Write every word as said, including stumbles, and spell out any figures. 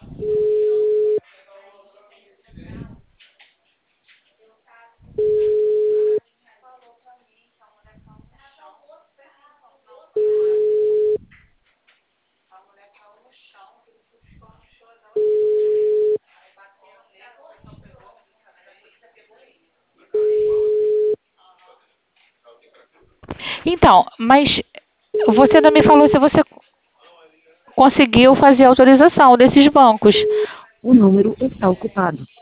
Então, mas você não me falou se você conseguiu fazer a autorização desses bancos. O número está ocupado.